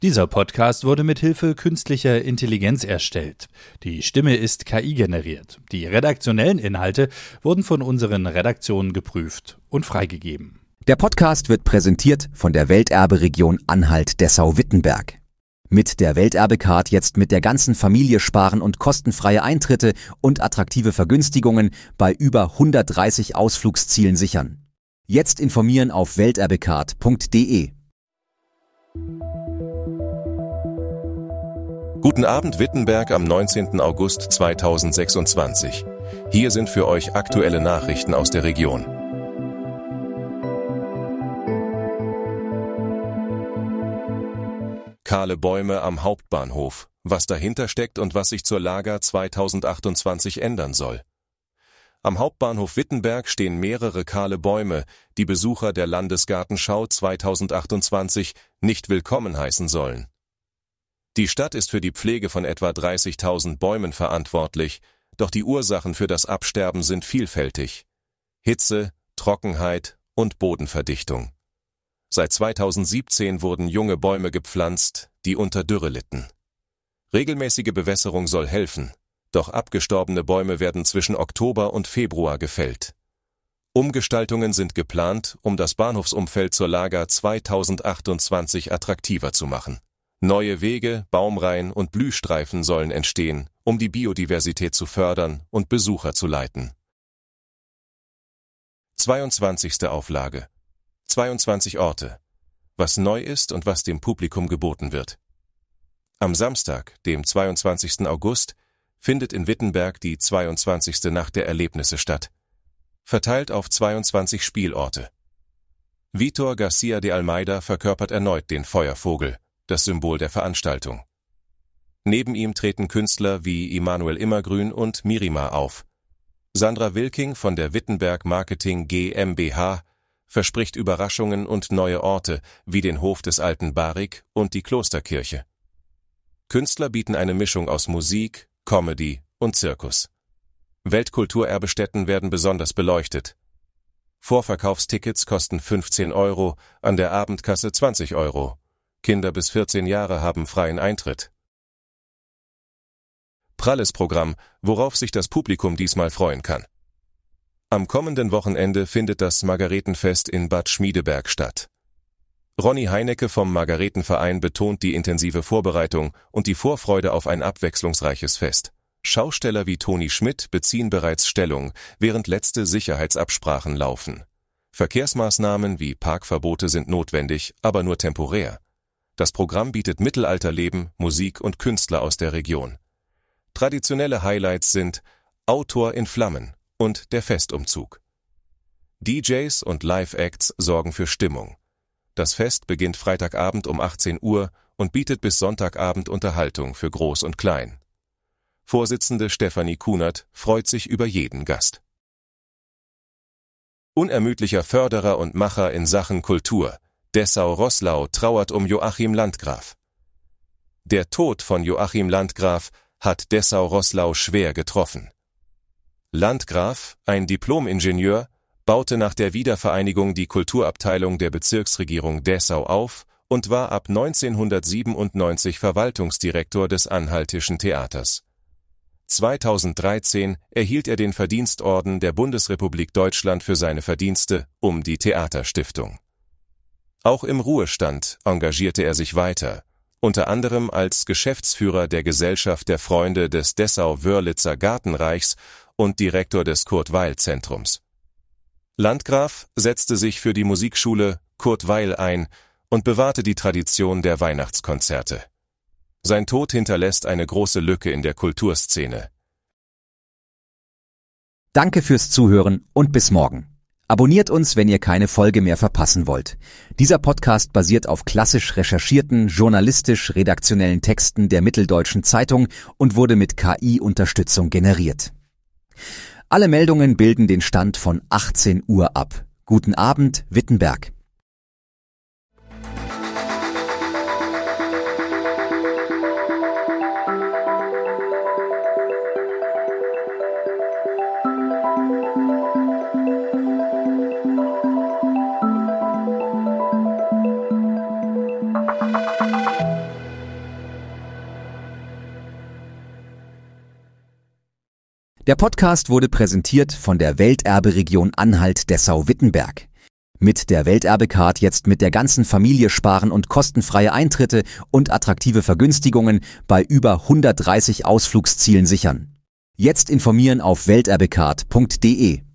Dieser Podcast wurde mit Hilfe künstlicher Intelligenz erstellt. Die Stimme ist KI-generiert. Die redaktionellen Inhalte wurden von unseren Redaktionen geprüft und freigegeben. Der Podcast wird präsentiert von der Welterberegion Anhalt-Dessau-Wittenberg. Mit der Welterbecard jetzt mit der ganzen Familie sparen und kostenfreie Eintritte und attraktive Vergünstigungen bei über 130 Ausflugszielen sichern. Jetzt informieren auf welterbecard.de. Guten Abend Wittenberg am 19. August 2026. Hier sind für euch aktuelle Nachrichten aus der Region. Kahle Bäume am Hauptbahnhof, was dahinter steckt und was sich zur Lager 2028 ändern soll. Am Hauptbahnhof Wittenberg stehen mehrere kahle Bäume, die Besucher der Landesgartenschau 2028 nicht willkommen heißen sollen. Die Stadt ist für die Pflege von etwa 30.000 Bäumen verantwortlich, doch die Ursachen für das Absterben sind vielfältig. Hitze, Trockenheit und Bodenverdichtung. Seit 2017 wurden junge Bäume gepflanzt, die unter Dürre litten. Regelmäßige Bewässerung soll helfen, doch abgestorbene Bäume werden zwischen Oktober und Februar gefällt. Umgestaltungen sind geplant, um das Bahnhofsumfeld zur Lager 2028 attraktiver zu machen. Neue Wege, Baumreihen und Blühstreifen sollen entstehen, um die Biodiversität zu fördern und Besucher zu leiten. 22. Auflage. 22 Orte. Was neu ist und was dem Publikum geboten wird. Am Samstag, dem 22. August, findet in Wittenberg die 22. Nacht der Erlebnisse statt. Verteilt auf 22 Spielorte. Vitor Garcia de Almeida verkörpert erneut den Feuervogel, das Symbol der Veranstaltung. Neben ihm treten Künstler wie Immanuel Immergrün und Mirima auf. Sandra Wilking von der Wittenberg Marketing GmbH verspricht Überraschungen und neue Orte wie den Hof des alten Barik und die Klosterkirche. Künstler bieten eine Mischung aus Musik, Comedy und Zirkus. Weltkulturerbestätten werden besonders beleuchtet. Vorverkaufstickets kosten 15 €, an der Abendkasse 20 €. Kinder bis 14 Jahre haben freien Eintritt. Pralles Programm, worauf sich das Publikum diesmal freuen kann. Am kommenden Wochenende findet das Margaretenfest in Bad Schmiedeberg statt. Ronny Heinecke vom Margaretenverein betont die intensive Vorbereitung und die Vorfreude auf ein abwechslungsreiches Fest. Schausteller wie Toni Schmidt beziehen bereits Stellung, während letzte Sicherheitsabsprachen laufen. Verkehrsmaßnahmen wie Parkverbote sind notwendig, aber nur temporär. Das Programm bietet Mittelalterleben, Musik und Künstler aus der Region. Traditionelle Highlights sind Autor in Flammen und der Festumzug. DJs und Live-Acts sorgen für Stimmung. Das Fest beginnt Freitagabend um 18 Uhr und bietet bis Sonntagabend Unterhaltung für Groß und Klein. Vorsitzende Stefanie Kunert freut sich über jeden Gast. Unermüdlicher Förderer und Macher in Sachen Kultur. Dessau-Roßlau trauert um Joachim Landgraf. Der Tod von Joachim Landgraf hat Dessau-Roßlau schwer getroffen. Landgraf, ein Diplom-Ingenieur, baute nach der Wiedervereinigung die Kulturabteilung der Bezirksregierung Dessau auf und war ab 1997 Verwaltungsdirektor des Anhaltischen Theaters. 2013 erhielt er den Verdienstorden der Bundesrepublik Deutschland für seine Verdienste um die Theaterstiftung. Auch im Ruhestand engagierte er sich weiter, unter anderem als Geschäftsführer der Gesellschaft der Freunde des Dessau-Wörlitzer Gartenreichs und Direktor des Kurt-Weil-Zentrums. Landgraf setzte sich für die Musikschule Kurt Weil ein und bewahrte die Tradition der Weihnachtskonzerte. Sein Tod hinterlässt eine große Lücke in der Kulturszene. Danke fürs Zuhören und bis morgen. Abonniert uns, wenn ihr keine Folge mehr verpassen wollt. Dieser Podcast basiert auf klassisch recherchierten, journalistisch-redaktionellen Texten der Mitteldeutschen Zeitung und wurde mit KI-Unterstützung generiert. Alle Meldungen bilden den Stand von 18 Uhr ab. Guten Abend, Wittenberg. Der Podcast wurde präsentiert von der Welterbe-Region Anhalt-Dessau-Wittenberg. Mit der Welterbe-Card jetzt mit der ganzen Familie sparen und kostenfreie Eintritte und attraktive Vergünstigungen bei über 130 Ausflugszielen sichern. Jetzt informieren auf welterbecard.de.